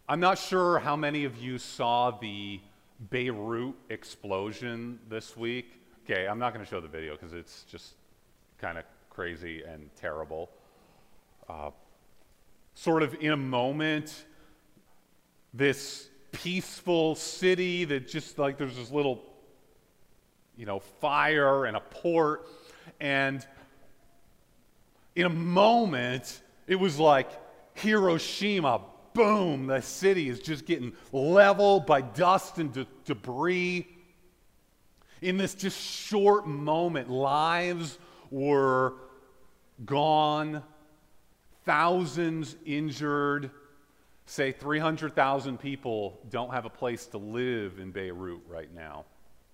I'm not sure how many of you saw the Beirut explosion this week. Okay, I'm not going to show the video because it's just kind of crazy and terrible. Sort of in a moment, this peaceful city that just like there's this little, fire and a port, and in a moment, it was like Hiroshima. Boom, the city is just getting leveled by dust and debris. In this just short moment, lives were gone, thousands injured. Say 300,000 people don't have a place to live in Beirut right now.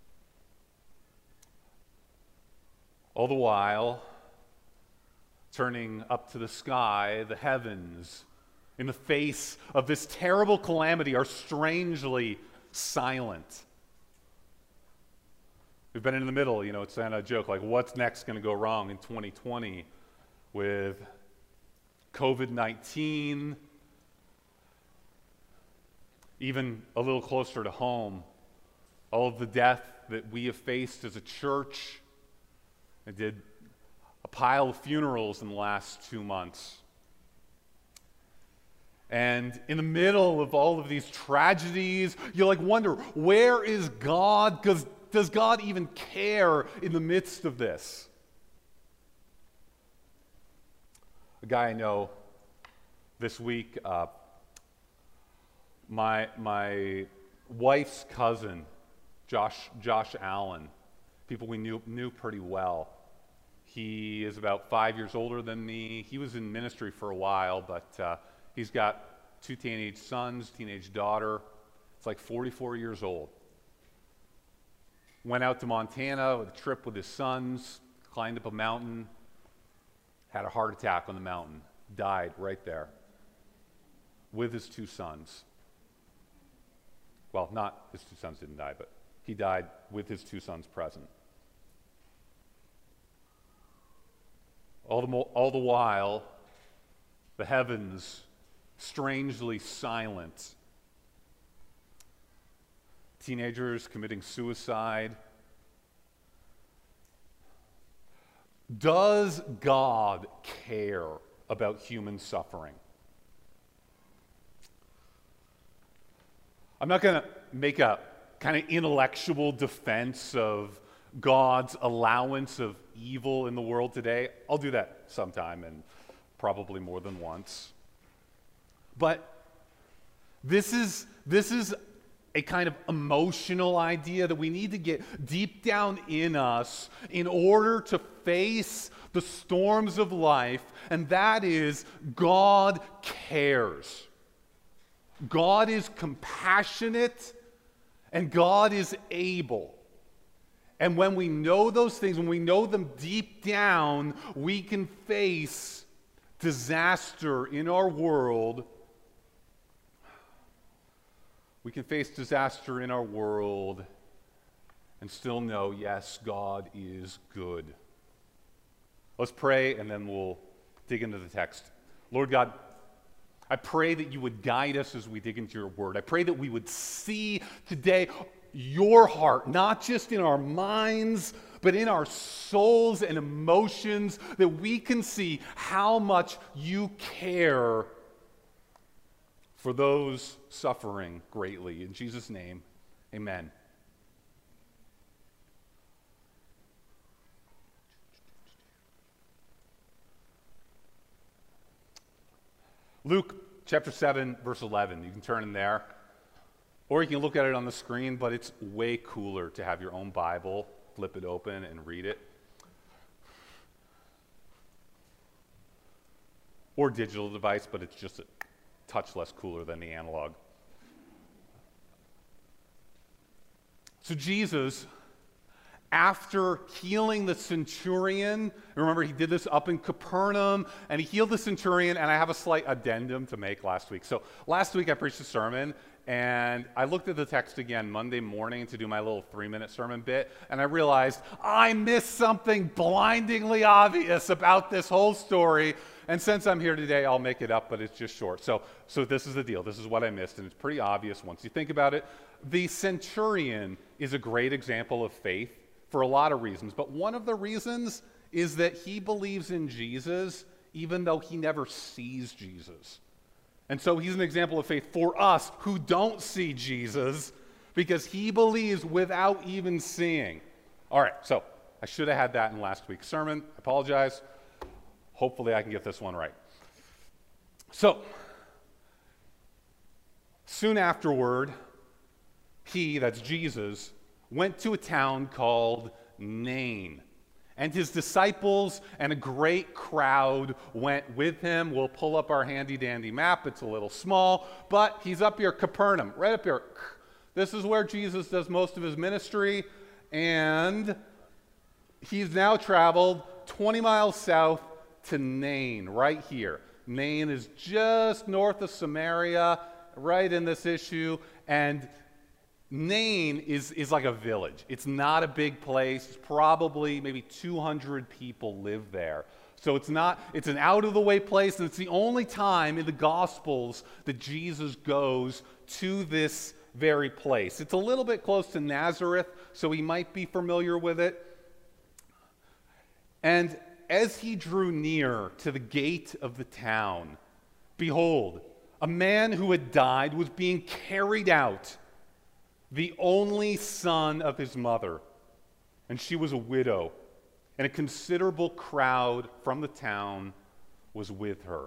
All the while, turning up to the sky, the heavens, in the face of this terrible calamity, are strangely silent. We've been in the middle, it's kind of a joke, like what's next going to go wrong in 2020 with COVID-19, even a little closer to home, all of the death that we have faced as a church. I did a pile of funerals in the last 2 months. And in the middle of all of these tragedies, you wonder, where is God? Because does God even care in the midst of this? A guy I know this week, my wife's cousin, Josh Allen, people we knew pretty well. He is about 5 years older than me. He was in ministry for a while, but he's got 2 teenage sons, teenage daughter. It's like 44 years old. Went out to Montana with a trip with his sons, climbed up a mountain, had a heart attack on the mountain, died right there with his 2 sons. Well, not his 2 sons didn't die, but he died with his 2 sons present. All the while, the heavens strangely silent. Teenagers committing suicide. Does God care about human suffering? I'm not going to make a kind of intellectual defense of God's allowance of evil in the world today. I'll do that sometime, and probably more than once. But this is a kind of emotional idea that we need to get deep down in us in order to face the storms of life, and that is God cares. God is compassionate, and God is able. And when we know those things, when we know them deep down, we can face disaster in our world. We can face disaster in our world and still know, yes, God is good. Let's pray, and then we'll dig into the text. Lord God, I pray that you would guide us as we dig into your word. I pray that we would see today your heart, not just in our minds, but in our souls and emotions, that we can see how much you care for those suffering greatly. In Jesus' name, amen. Luke chapter 7, verse 11. You can turn in there. Or you can look at it on the screen, but it's way cooler to have your own Bible, flip it open, and read it. Or digital device, but it's just a touch less cooler than the analog. So Jesus, after healing the centurion, remember he did this up in Capernaum, and he healed the centurion, and I have a slight addendum to make last week. So last week I preached a sermon, and I looked at the text again Monday morning to do my little 3-minute sermon bit, and I realized I missed something blindingly obvious about this whole story, And since I'm here today, I'll make it up, but it's just short. So this is the deal. This is what I missed, and it's pretty obvious once you think about it. The centurion is a great example of faith for a lot of reasons, but one of the reasons is that he believes in Jesus even though he never sees Jesus. And so he's an example of faith for us who don't see Jesus because he believes without even seeing. All right, so I should have had that in last week's sermon. I apologize. Hopefully I can get this one right. So, soon afterward, he, that's Jesus, went to a town called Nain. And his disciples and a great crowd went with him. We'll pull up our handy-dandy map. It's a little small, but he's up here, Capernaum, right up here. This is where Jesus does most of his ministry, and he's now traveled 20 miles south to Nain, right here. Nain is just north of Samaria, right in this issue, and Nain is like a village. It's not a big place. It's probably maybe 200 people live there. So it's an out-of-the-way place, and it's the only time in the Gospels that Jesus goes to this very place. It's a little bit close to Nazareth, so he might be familiar with it. And as he drew near to the gate of the town, behold, a man who had died was being carried out, the only son of his mother, and she was a widow, and a considerable crowd from the town was with her.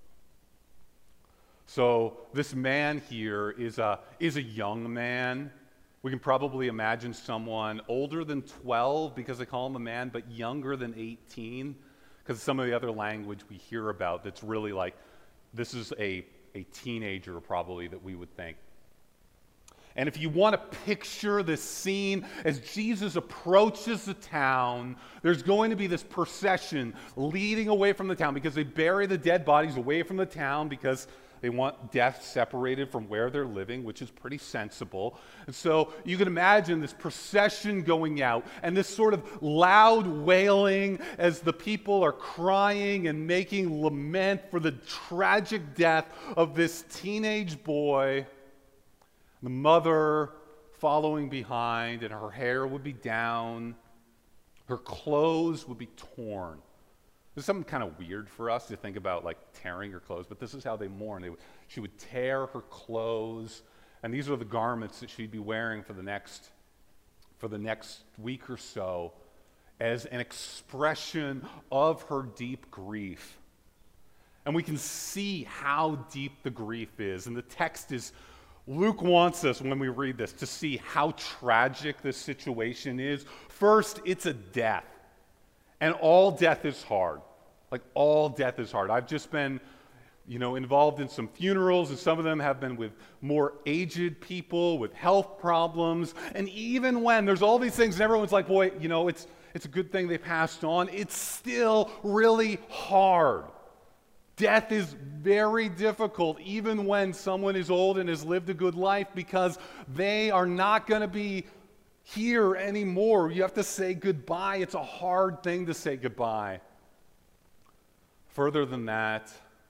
So this man here is a young man. We can probably imagine someone older than 12 because they call him a man, but younger than 18 because some of the other language we hear about that's really like, this is a teenager probably that we would think. And if you want to picture this scene, as Jesus approaches the town, there's going to be this procession leading away from the town because they bury the dead bodies away from the town because they want death separated from where they're living, which is pretty sensible. And so you can imagine this procession going out and this sort of loud wailing as the people are crying and making lament for the tragic death of this teenage boy. The mother following behind, and her hair would be down. Her clothes would be torn. This is something kind of weird for us to think about, like tearing her clothes, but this is how they mourn. She would tear her clothes, and these are the garments that she'd be wearing for the next week or so as an expression of her deep grief. And we can see how deep the grief is, and the text is Luke wants us, when we read this, to see how tragic this situation is. First, it's a death. And all death is hard. Like, all death is hard. I've just been, involved in some funerals, and some of them have been with more aged people, with health problems. And even when there's all these things, and everyone's like, boy, it's a good thing they passed on, it's still really hard. Death is very difficult, even when someone is old and has lived a good life, because they are not going to be here anymore. You have to say goodbye. It's a hard thing to say goodbye. Further than that,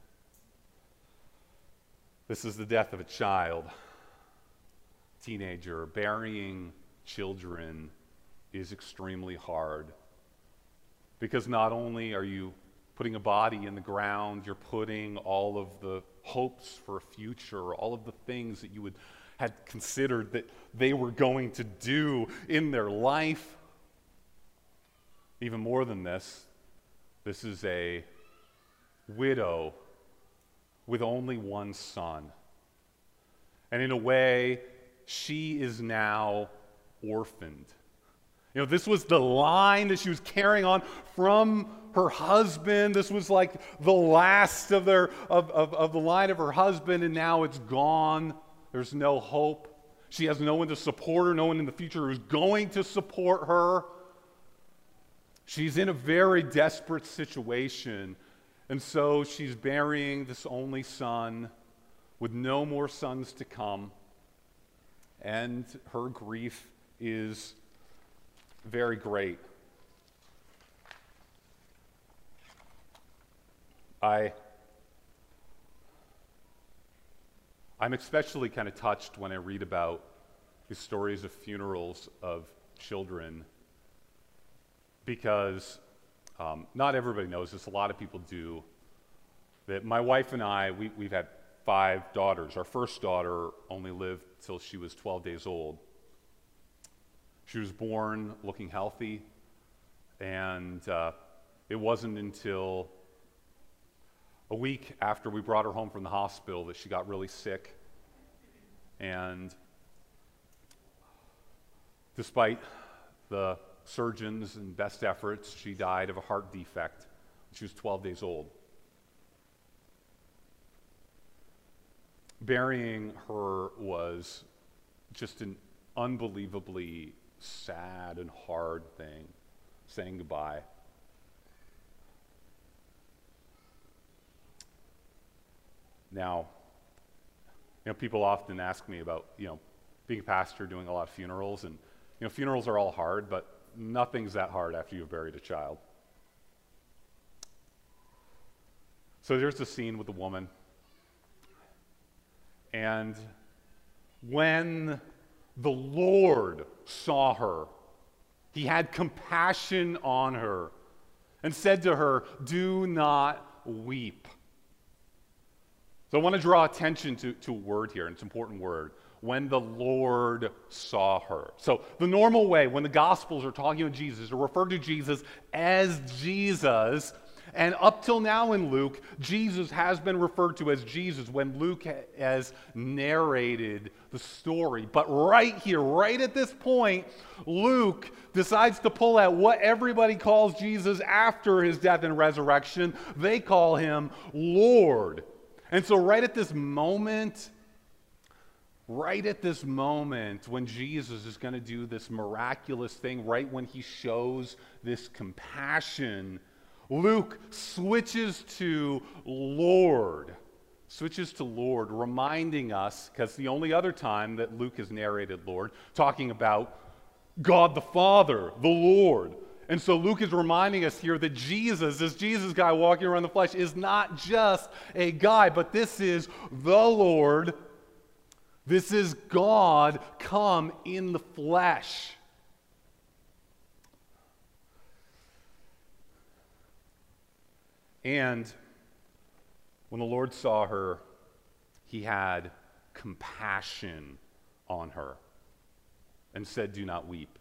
this is the death of a child, teenager. Burying children is extremely hard, because not only are you putting a body in the ground, you're putting all of the hopes for a future, all of the things that you had considered that they were going to do in their life. Even more than this is a widow with only one son. And in a way, she is now orphaned. This was the line that she was carrying on from her husband. This was like the last of the line of her husband, and now it's gone. There's no hope. She has no one to support her, no one in the future who's going to support her. She's in a very desperate situation, and so she's burying this only son with no more sons to come, and her grief is very great. I I'm especially kind of touched when I read about the stories of funerals of children because not everybody knows this. A lot of people do. That my wife and I, we've had 5 daughters. Our first daughter only lived till she was 12 days old. She was born looking healthy, and it wasn't until a week after we brought her home from the hospital that she got really sick. And despite the surgeons and best efforts, she died of a heart defect. She was 12 days old. Burying her was just an unbelievably sad and hard thing, saying goodbye. Now, people often ask me about, being a pastor, doing a lot of funerals, and, funerals are all hard, but nothing's that hard after you've buried a child. So there's the scene with the woman. And when the Lord saw her, he had compassion on her and said to her, "Do not weep." So I want to draw attention to a word here, and it's an important word. When the Lord saw her. So the normal way, when the Gospels are talking about Jesus, or refer to Jesus as Jesus, and up till now in Luke, Jesus has been referred to as Jesus when Luke has narrated the story. But right here, right at this point, Luke decides to pull out what everybody calls Jesus after his death and resurrection. They call him Lord. And so right at this moment when Jesus is going to do this miraculous thing, right when he shows this compassion, Luke switches to Lord, reminding us, because the only other time that Luke has narrated Lord, talking about God the Father, the Lord. And so Luke is reminding us here that Jesus, this Jesus guy walking around the flesh, is not just a guy, but this is the Lord. This is God come in the flesh. And when the Lord saw her, he had compassion on her and said, "Do not weep."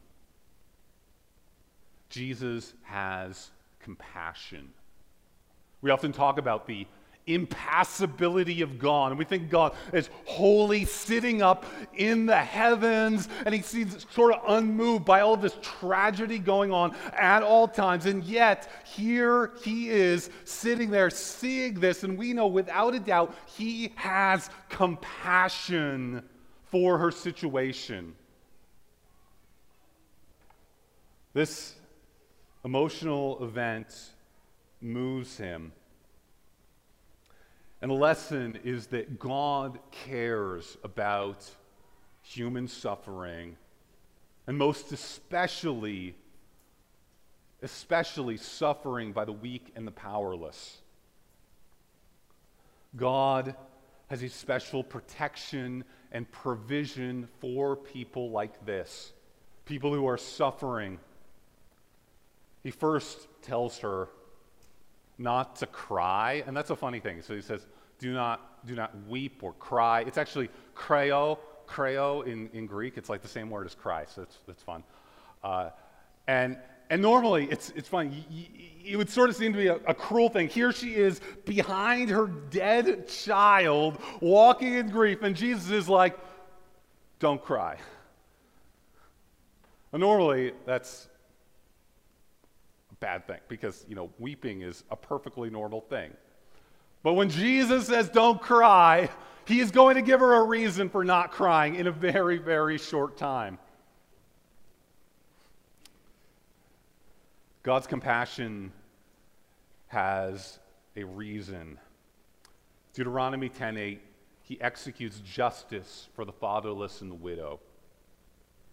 Jesus has compassion. We often talk about the impassibility of God, and we think God is holy, sitting up in the heavens, and he seems sort of unmoved by all of this tragedy going on at all times, and yet here he is sitting there seeing this, and we know without a doubt he has compassion for her situation. This emotional event moves him. And the lesson is that God cares about human suffering, and most especially suffering by the weak and the powerless. God has a special protection and provision for people like this, people who are suffering. He first tells her not to cry, and that's a funny thing. So he says, do not weep or cry. It's actually kreo in Greek. It's like the same word as cry, so that's fun. And normally it's fun. It would sort of seem to be a cruel thing. Here she is behind her dead child, walking in grief, and Jesus is like, "Don't cry." And normally that's bad thing because weeping is a perfectly normal thing. But when Jesus says don't cry, he is going to give her a reason for not crying in a very, very short time. God's compassion has a reason. Deuteronomy 10:8, he executes justice for the fatherless and the widow.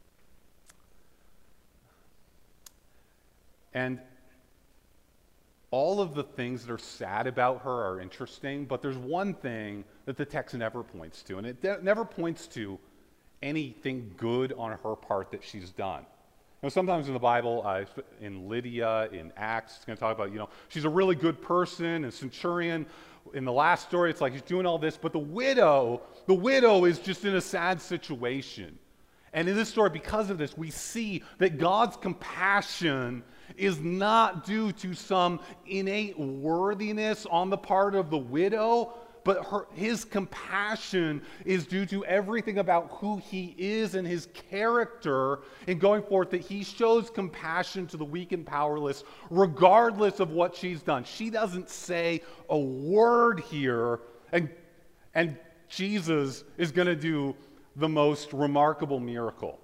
And all of the things that are sad about her are interesting, but there's one thing that the text never points to, and it never points to anything good on her part that she's done. Sometimes in the Bible, in Lydia, in Acts, it's going to talk about, she's a really good person, and centurion. In the last story, it's like she's doing all this, but the widow is just in a sad situation. And in this story, because of this, we see that God's compassion is not due to some innate worthiness on the part of the widow, but his compassion is due to everything about who he is and his character in going forth, that he shows compassion to the weak and powerless regardless of what she's done. She doesn't say a word here, and Jesus is going to do the most remarkable miracle.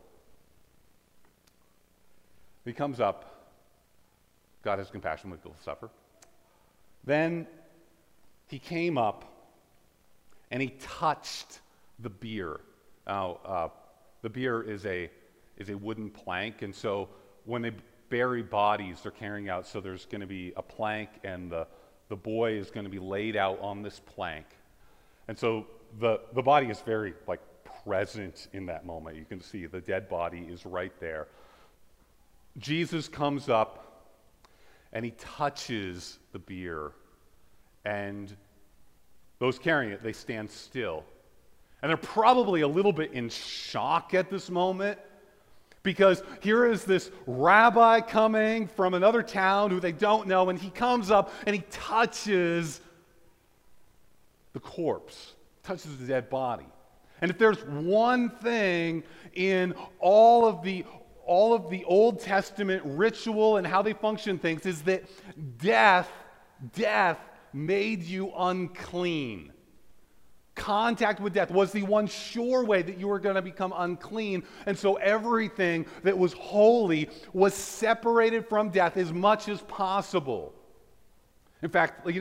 He comes up. God has compassion when people suffer. Then he came up and he touched the bier. Now, the bier is a wooden plank, and so when they bury bodies, they're carrying out, so there's going to be a plank, and the boy is going to be laid out on this plank. And so the body is very, present in that moment. You can see the dead body is right there. Jesus comes up, and he touches the bier, and those carrying it, they stand still. And they're probably a little bit in shock at this moment, because here is this rabbi coming from another town who they don't know, and he comes up and he touches the corpse, touches the dead body. And if there's one thing in all of the Old Testament ritual and how they function things, is that death made you unclean. Contact with death was the one sure way that you were going to become unclean. And so everything that was holy was separated from death as much as possible. In fact, in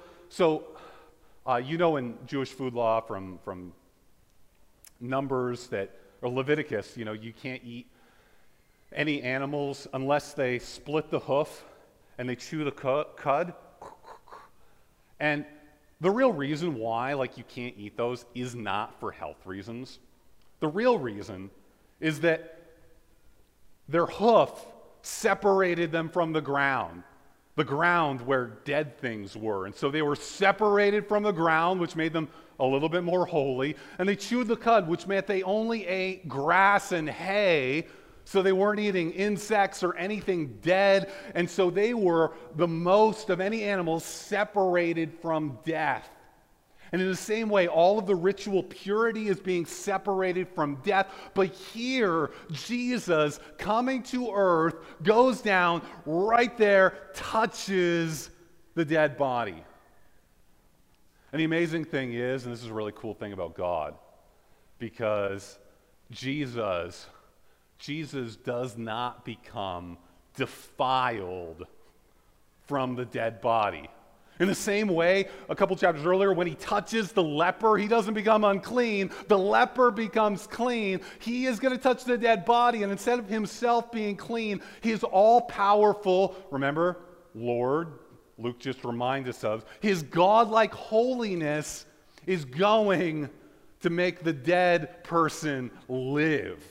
Jewish food law from Numbers or Leviticus, you can't eat any animals unless they split the hoof and they chew the cud. And the real reason why, you can't eat those is not for health reasons. The real reason is that their hoof separated them from the ground where dead things were. And so they were separated from the ground, which made them a little bit more holy. And they chewed the cud, which meant they only ate grass and hay, so they weren't eating insects or anything dead. And so they were the most of any animal separated from death. And in the same way, all of the ritual purity is being separated from death. But here, Jesus, coming to earth, goes down right there, touches the dead body. And the amazing thing is, and this is a really cool thing about God, because Jesus does not become defiled from the dead body. In the same way, a couple chapters earlier, when he touches the leper, he doesn't become unclean. The leper becomes clean. He is going to touch the dead body, and instead of himself being clean, he is all-powerful. Remember, Lord, Luke just reminds us of, his godlike holiness is going to make the dead person live.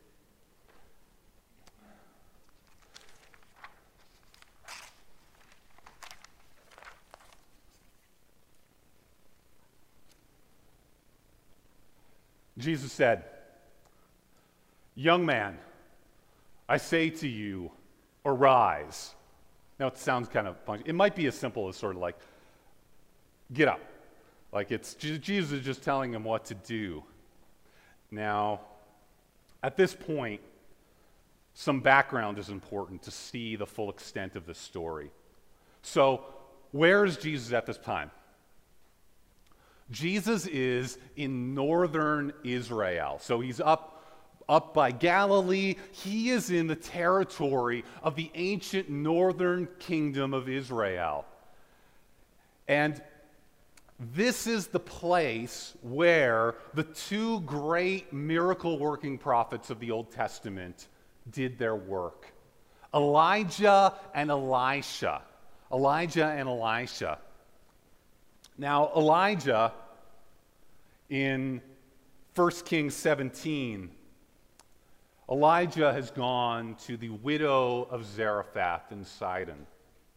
Jesus said, "Young man, I say to you, arise." Now it sounds kind of funny. It might be as simple as sort of get up. It's Jesus is just telling him what to do. Now, at this point, some background is important to see the full extent of this story. So, where is Jesus at this time? Jesus is in northern Israel. So he's up by Galilee. He is in the territory of the ancient northern kingdom of Israel. And this is the place where the two great miracle-working prophets of the Old Testament did their work. Elijah and Elisha. Elijah and Elisha. Now, Elijah, in 1 Kings 17, Elijah has gone to the widow of Zarephath in Sidon.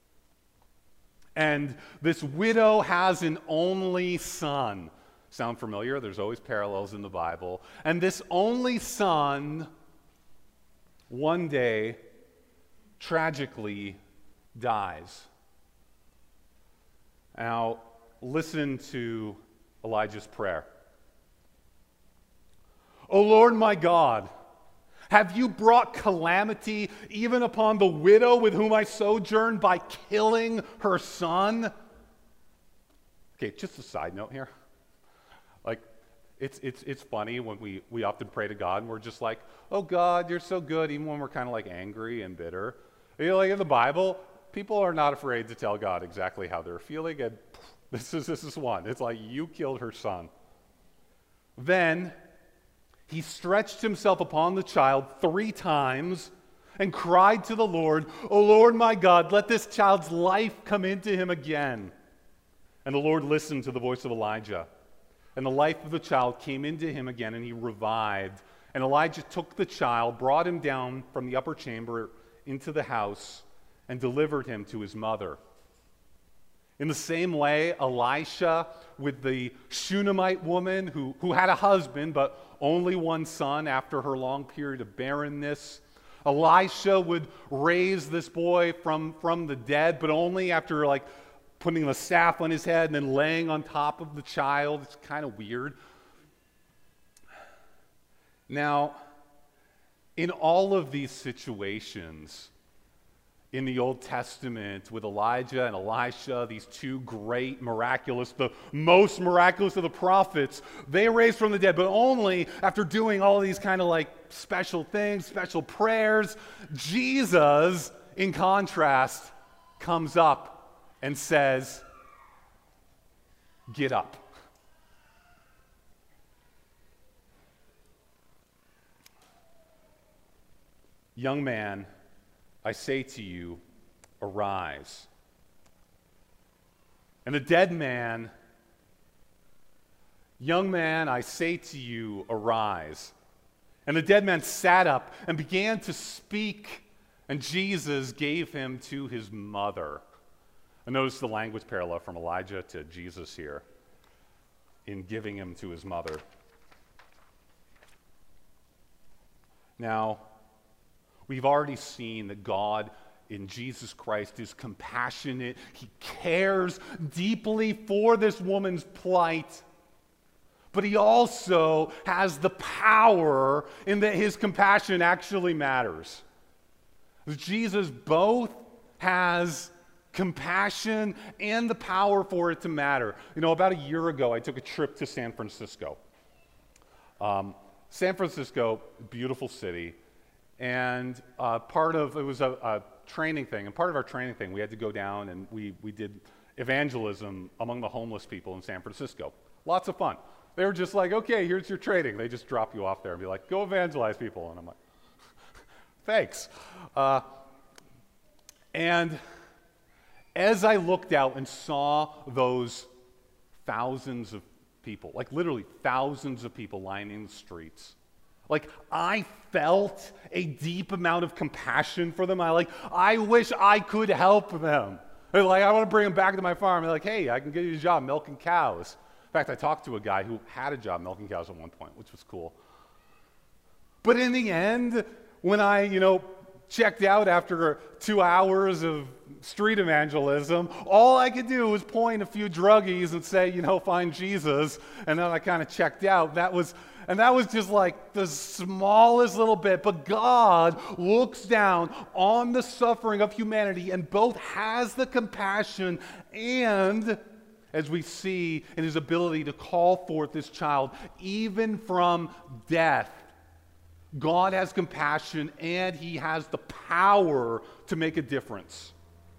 And this widow has an only son. Sound familiar? There's always parallels in the Bible. And this only son, one day, tragically dies. Now, listen to Elijah's prayer. O Lord my God, have you brought calamity even upon the widow with whom I sojourned by killing her son? Okay, just a side note here. Like, it's funny when we often pray to God and we're just like, oh God, you're so good, even when we're kind of like angry and bitter. You know, like in the Bible, people are not afraid to tell God exactly how they're feeling, and this is one. It's like, you killed her son. Then he stretched himself upon the child 3 times and cried to the Lord, O Lord my God, let this child's life come into him again. And the Lord listened to the voice of Elijah. And the life of the child came into him again, and he revived. And Elijah took the child, brought him down from the upper chamber into the house, and delivered him to his mother. In the same way, Elisha, with the Shunammite woman who had a husband but only one son after her long period of barrenness, Elisha would raise this boy from the dead, but only after like putting the staff on his head and then laying on top of the child. It's kind of weird. Now, in all of these situations in the Old Testament with Elijah and Elisha, these 2 great miraculous, the most miraculous of the prophets, they raised from the dead, but only after doing all of these kind of like special things, special prayers. Jesus, in contrast, comes up and says, get up. Young man, I say to you, arise. And the dead man, young man, I say to you, arise. And the dead man sat up and began to speak, and Jesus gave him to his mother. And notice the language parallel from Elijah to Jesus here in giving him to his mother. Now, we've already seen that God in Jesus Christ is compassionate. He cares deeply for this woman's plight. But he also has the power in that his compassion actually matters. Jesus both has compassion and the power for it to matter. You know, about a year ago, I took a trip to San Francisco. San Francisco, beautiful city. And it was a training thing. And part of our training thing, we had to go down and we did evangelism among the homeless people in San Francisco. Lots of fun. They were just like, okay, here's your training. They just drop you off there and be like, go evangelize people. And I'm like, thanks. And as I looked out and saw those thousands of people, like literally thousands of people lining the streets, like I felt a deep amount of compassion for them. I wish I could help them. Like, I want to bring them back to my farm. They're like, hey, I can get you a job milking cows. In fact, I talked to a guy who had a job milking cows at one point, which was cool. But in the end, when I, checked out after 2 hours of street evangelism, all I could do was point a few druggies and say, find Jesus. And then I kind of checked out. That was just like the smallest little bit. But God looks down on the suffering of humanity and both has the compassion and, as we see in his ability to call forth this child, even from death, God has compassion and he has the power to make a difference.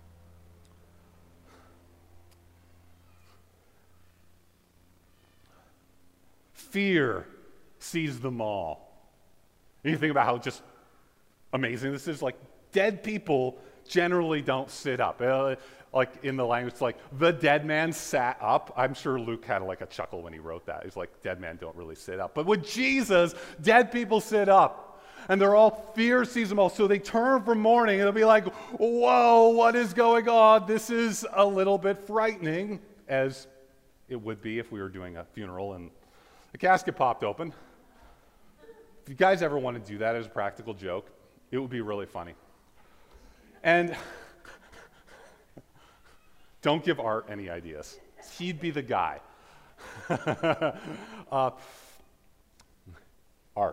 Fear sees them all. And you think about how just amazing this is, like dead people generally don't sit up. Like in the language, it's like the dead man sat up. I'm sure Luke had like a chuckle when he wrote that. He's like, dead men don't really sit up. But with Jesus, dead people sit up. And they're all, fear sees them all. So they turn from mourning and they'll be like, whoa, what is going on? This is a little bit frightening, as it would be if we were doing a funeral and the casket popped open. If you guys ever want to do that as a practical joke, it would be really funny. And don't give Art any ideas. He'd be the guy. Art.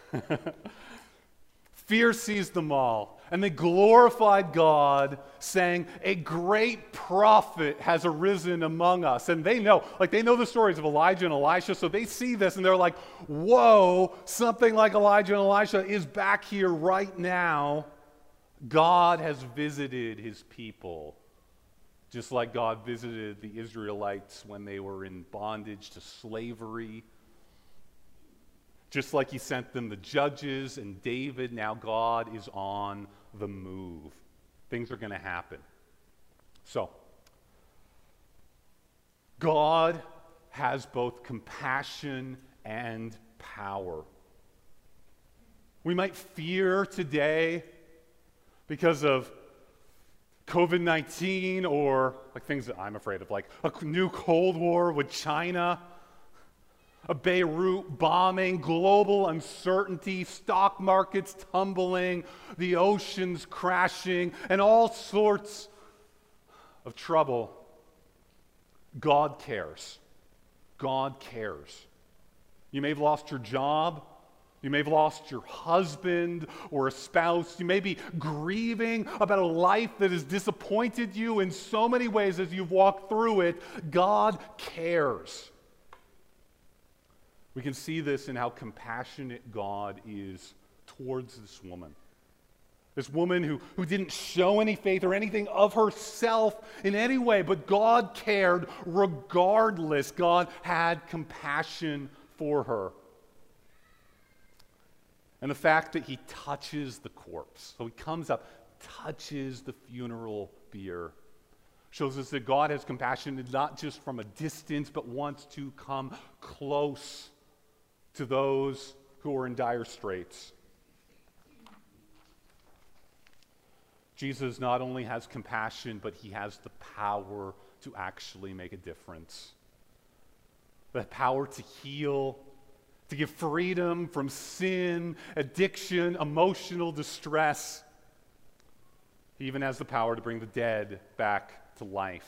Fear seized them all, and they glorified God, saying, a great prophet has arisen among us. And they know the stories of Elijah and Elisha, so they see this and they're like, whoa, something like Elijah and Elisha is back here right now. God has visited his people, just like God visited the Israelites when they were in bondage to slavery. Just like he sent them the judges and David, now God is on the move. Things are going to happen. So, God has both compassion and power. We might fear today because of COVID-19 or like things that I'm afraid of, like a new Cold War with China, a Beirut bombing, global uncertainty, stock markets tumbling, the oceans crashing, and all sorts of trouble. God cares. God cares. You may have lost your job. You may have lost your husband or a spouse. You may be grieving about a life that has disappointed you in so many ways as you've walked through it. God cares. We can see this in how compassionate God is towards this woman. This woman who didn't show any faith or anything of herself in any way, but God cared regardless. God had compassion for her. And the fact that he touches the corpse, so he comes up, touches the funeral bier, shows us that God has compassion not just from a distance, but wants to come close to those who are in dire straits. Jesus not only has compassion, but he has the power to actually make a difference. The power to heal, to give freedom from sin, addiction, emotional distress. He even has the power to bring the dead back to life.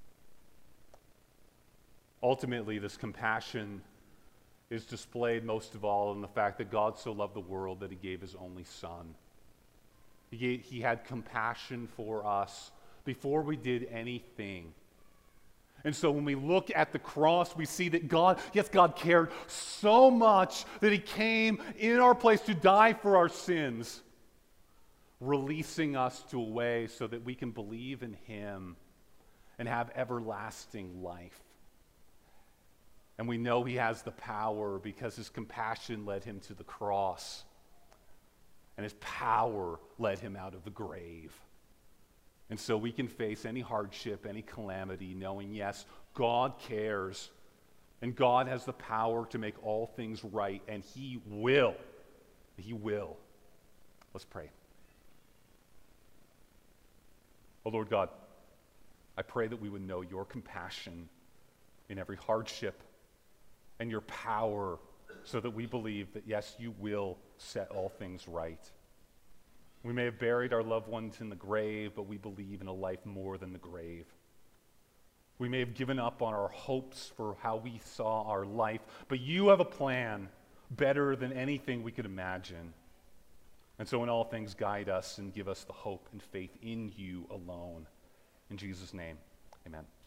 Ultimately, this compassion is displayed most of all in the fact that God so loved the world that he gave his only Son. He had compassion for us before we did anything. And so when we look at the cross, we see that God cared so much that he came in our place to die for our sins, releasing us to a way so that we can believe in him and have everlasting life. And we know he has the power because his compassion led him to the cross, and his power led him out of the grave. And so we can face any hardship, any calamity, knowing, yes, God cares, and God has the power to make all things right, and he will. He will. Let's pray. Oh, Lord God, I pray that we would know your compassion in every hardship and your power so that we believe that, yes, you will set all things right. We may have buried our loved ones in the grave, but we believe in a life more than the grave. We may have given up on our hopes for how we saw our life, but you have a plan better than anything we could imagine. And so in all things, guide us and give us the hope and faith in you alone. In Jesus' name, amen.